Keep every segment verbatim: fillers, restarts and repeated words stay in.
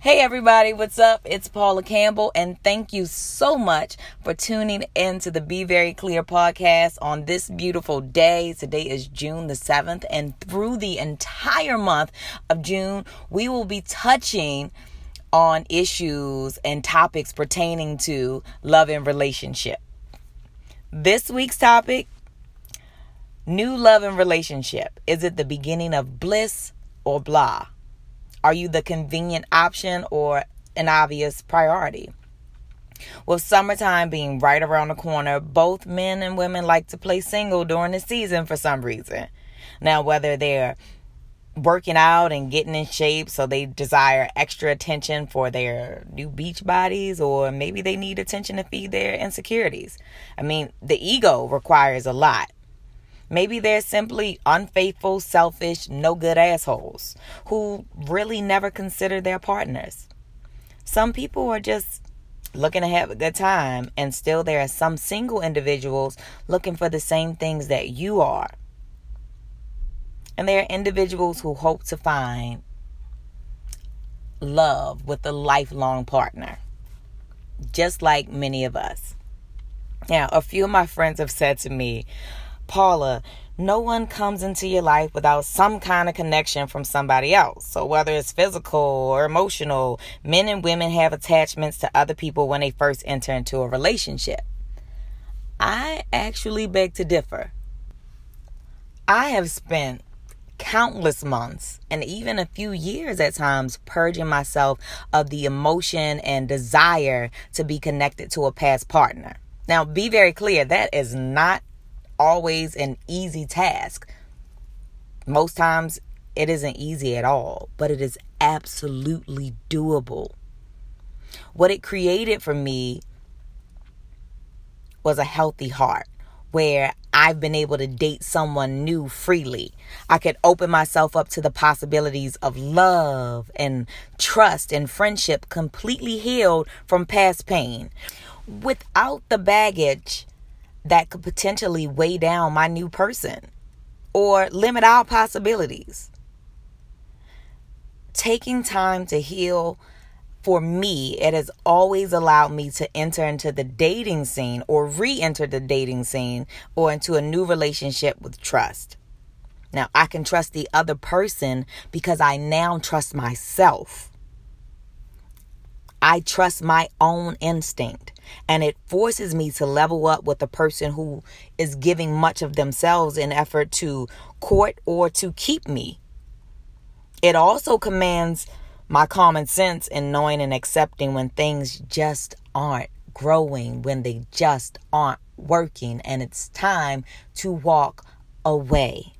Hey everybody, what's up? It's Paula Campbell, and thank you so much for tuning into the Be Very Clear podcast on this beautiful day. Today is June the seventh, and through the entire month of June, we will be touching on issues and topics pertaining to love and relationship. This week's topic, new love and relationship. Is it the beginning of bliss or blah? Are you the convenient option or an obvious priority? With summertime being right around the corner, both men and women like to play single during the season for some reason. Now, whether they're working out and getting in shape so they desire extra attention for their new beach bodies, or maybe they need attention to feed their insecurities. I mean, the ego requires a lot. Maybe they're simply unfaithful, selfish, no good assholes who really never consider their partners. Some people are just looking to have a good time, and still there are some single individuals looking for the same things that you are. And there are individuals who hope to find love with a lifelong partner, just like many of us. Now, a few of my friends have said to me, Paula, no one comes into your life without some kind of connection from somebody else. So whether it's physical or emotional, men and women have attachments to other people when they first enter into a relationship. I actually beg to differ. I have spent countless months and even a few years at times purging myself of the emotion and desire to be connected to a past partner. Now, be very clear, that is not always an easy task. Most times it isn't easy at all, but it is absolutely doable. What it created for me was a healthy heart where I've been able to date someone new freely. I could open myself up to the possibilities of love and trust and friendship, completely healed from past pain without the baggage that could potentially weigh down my new person or limit our possibilities. Taking time to heal, for me, it has always allowed me to enter into the dating scene or re-enter the dating scene or into a new relationship with trust. Now, I can trust the other person because I now trust myself. I trust my own instinct, and it forces me to level up with a person who is giving much of themselves in effort to court or to keep me. It also commands my common sense in knowing and accepting when things just aren't growing, when they just aren't working, and it's time to walk away.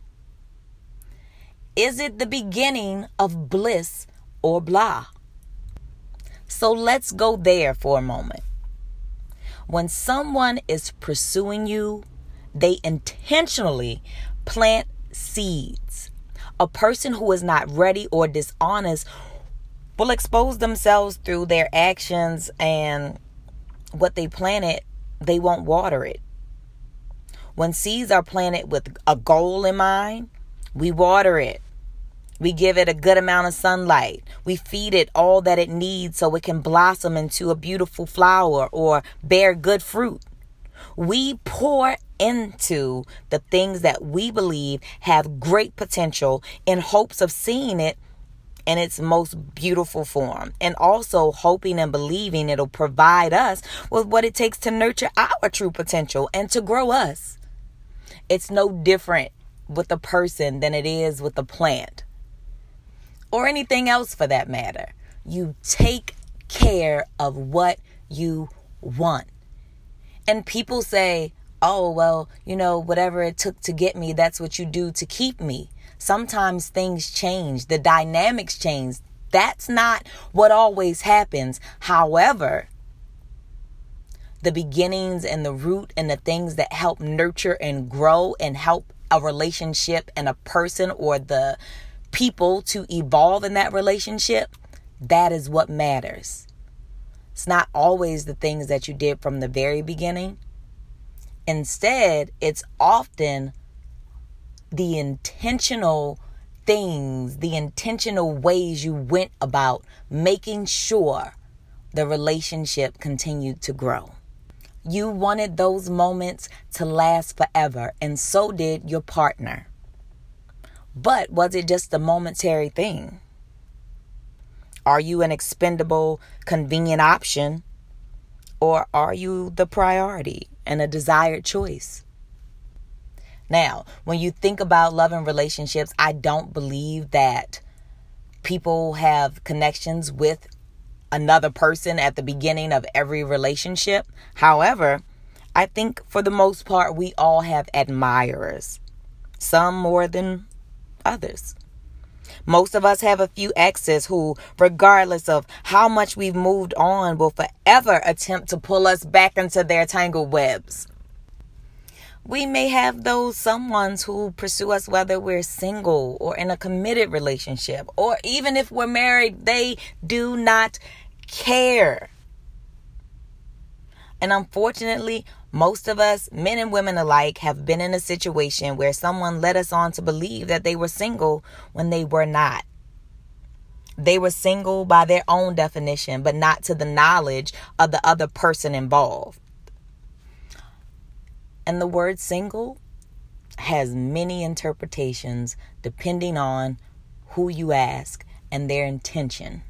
Is it the beginning of bliss or blah? So let's go there for a moment. When someone is pursuing you, they intentionally plant seeds. A person who is not ready or dishonest will expose themselves through their actions, and what they planted, they won't water it. When seeds are planted with a goal in mind, we water it. We give it a good amount of sunlight. We feed it all that it needs so it can blossom into a beautiful flower or bear good fruit. We pour into the things that we believe have great potential in hopes of seeing it in its most beautiful form, and also hoping and believing it'll provide us with what it takes to nurture our true potential and to grow us. It's no different with the person than it is with the plant, or anything else for that matter. You take care of what you want. And people say, oh, well, you know, whatever it took to get me, that's what you do to keep me. Sometimes things change. The dynamics change. That's not what always happens. However, the beginnings and the root and the things that help nurture and grow and help a relationship and a person or the people to evolve in that relationship, that is what matters. It's not always the things that you did from the very beginning. Instead, it's often the intentional things, the intentional ways you went about making sure the relationship continued to grow. You wanted those moments to last forever, and so did your partner. But was it just a momentary thing? Are you an expendable, convenient option? Or are you the priority and a desired choice? Now, when you think about love and relationships, I don't believe that people have connections with another person at the beginning of every relationship. However, I think for the most part, we all have admirers, some more than others. Most of us have a few exes who, regardless of how much we've moved on, will forever attempt to pull us back into their tangled webs. We may have those someones who pursue us whether we're single or in a committed relationship, or even if we're married, they do not care. And unfortunately, most of us, men and women alike, have been in a situation where someone led us on to believe that they were single when they were not. They were single by their own definition, but not to the knowledge of the other person involved. And the word single has many interpretations depending on who you ask and their intention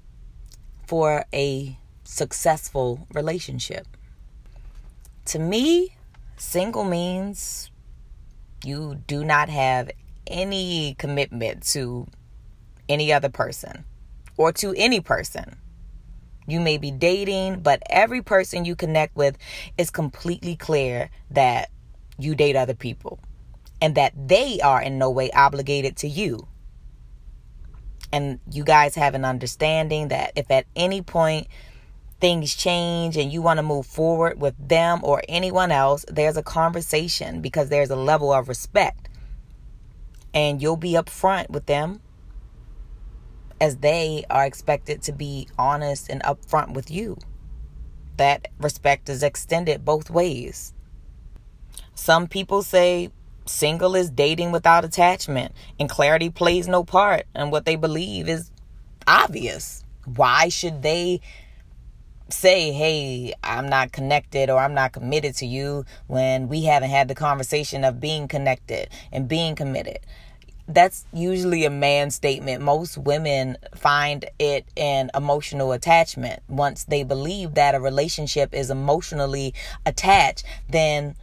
for a successful relationship. To me, single means you do not have any commitment to any other person or to any person. You may be dating, but every person you connect with is completely clear that you date other people and that they are in no way obligated to you. And you guys have an understanding that if at any point things change and you want to move forward with them or anyone else, there's a conversation because there's a level of respect. And you'll be upfront with them as they are expected to be honest and upfront with you. That respect is extended both ways. Some people say single is dating without attachment and clarity plays no part, and what they believe is obvious. Why should they say, hey, I'm not connected or I'm not committed to you when we haven't had the conversation of being connected and being committed? That's usually a man statement. Most women find it an emotional attachment. Once they believe that a relationship is emotionally attached, then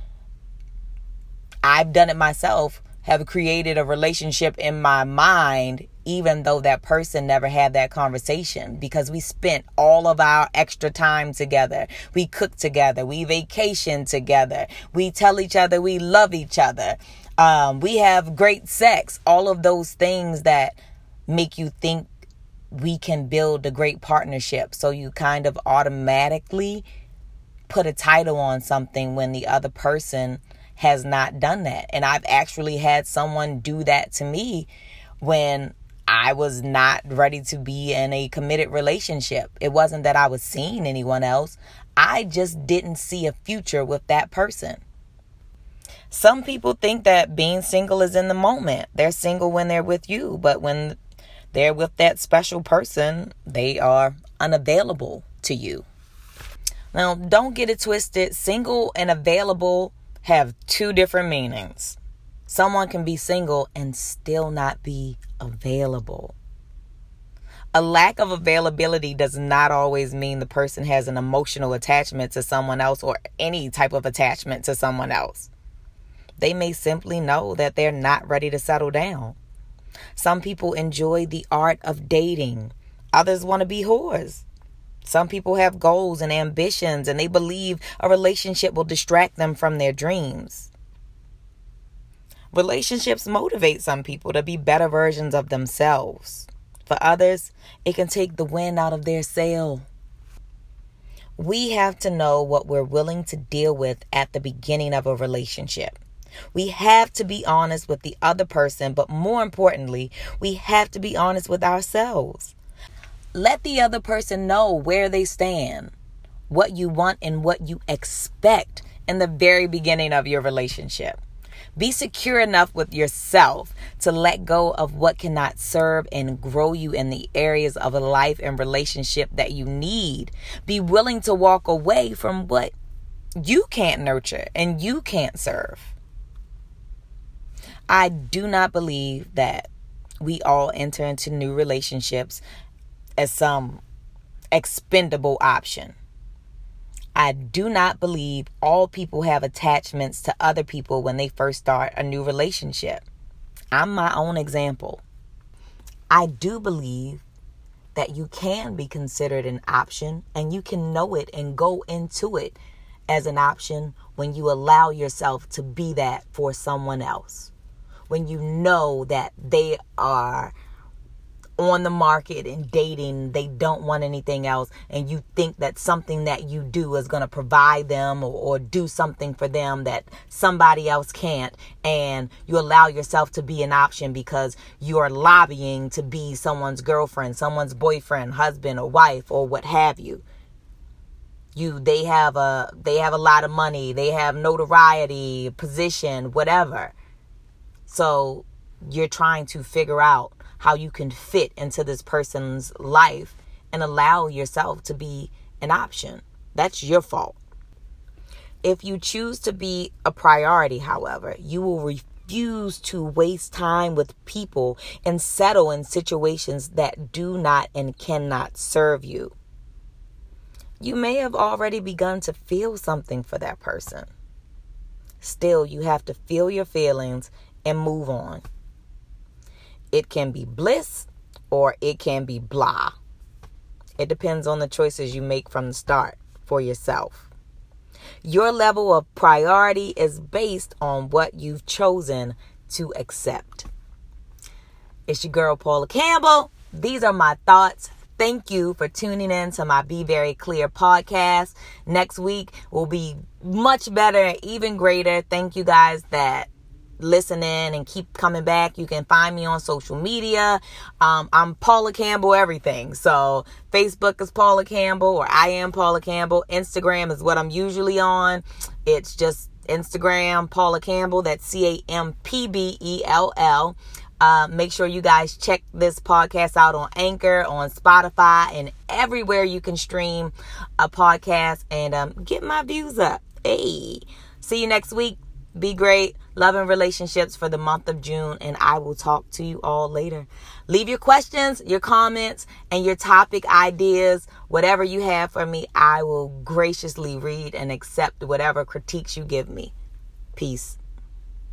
I've done it myself, have created a relationship in my mind, even though that person never had that conversation, because we spent all of our extra time together. We cook together. We vacation together. We tell each other we love each other. Um, we have great sex. All of those things that make you think we can build a great partnership. So you kind of automatically put a title on something when the other person has not done that. And I've actually had someone do that to me when I was not ready to be in a committed relationship. It wasn't that I was seeing anyone else. I just didn't see a future with that person. Some people think that being single is in the moment. They're single when they're with you, but when they're with that special person, they are unavailable to you. Now, don't get it twisted. Single and available have two different meanings. Someone can be single and still not be available. A lack of availability does not always mean the person has an emotional attachment to someone else or any type of attachment to someone else. They may simply know that they're not ready to settle down. Some people enjoy the art of dating. Others want to be whores. Some people have goals and ambitions, and they believe a relationship will distract them from their dreams. Relationships motivate some people to be better versions of themselves. For others, it can take the wind out of their sail. We have to know what we're willing to deal with at the beginning of a relationship. We have to be honest with the other person, but more importantly, we have to be honest with ourselves. Let the other person know where they stand, what you want and what you expect in the very beginning of your relationship. Be secure enough with yourself to let go of what cannot serve and grow you in the areas of a life and relationship that you need. Be willing to walk away from what you can't nurture and you can't serve. I do not believe that we all enter into new relationships as some expendable option. I do not believe all people have attachments to other people when they first start a new relationship. I'm my own example. I do believe that you can be considered an option and you can know it and go into it as an option when you allow yourself to be that for someone else. When you know that they are on the market and dating, they don't want anything else, and you think that something that you do is going to provide them or, or do something for them that somebody else can't, and you allow yourself to be an option because you are lobbying to be someone's girlfriend, someone's boyfriend, husband or wife or what have you. You they have a they have a lot of money, they have notoriety, position, whatever. So you're trying to figure out how you can fit into this person's life and allow yourself to be an option. That's your fault. If you choose to be a priority, however, you will refuse to waste time with people and settle in situations that do not and cannot serve you. You may have already begun to feel something for that person. Still, you have to feel your feelings and move on. It can be bliss or it can be blah. It depends on the choices you make from the start for yourself. Your level of priority is based on what you've chosen to accept. It's your girl, Paula Campbell. These are my thoughts. Thank you for tuning in to my Be Very Clear podcast. Next week will be much better, even greater. Thank you guys that listen in and keep coming back. You can find me on social media. Um, I'm Paula Campbell everything. So Facebook is Paula Campbell, or I am Paula Campbell. Instagram is what I'm usually on. It's just Instagram, Paula Campbell. That's C A M P B E L L. Uh, make sure you guys check this podcast out on Anchor, on Spotify, and everywhere you can stream a podcast, and um, get my views up. Hey, see you next week. Be great. Love and relationships for the month of June, and I will talk to you all later. Leave your questions, your comments, and your topic ideas, whatever you have for me. I will graciously read and accept whatever critiques you give me. Peace.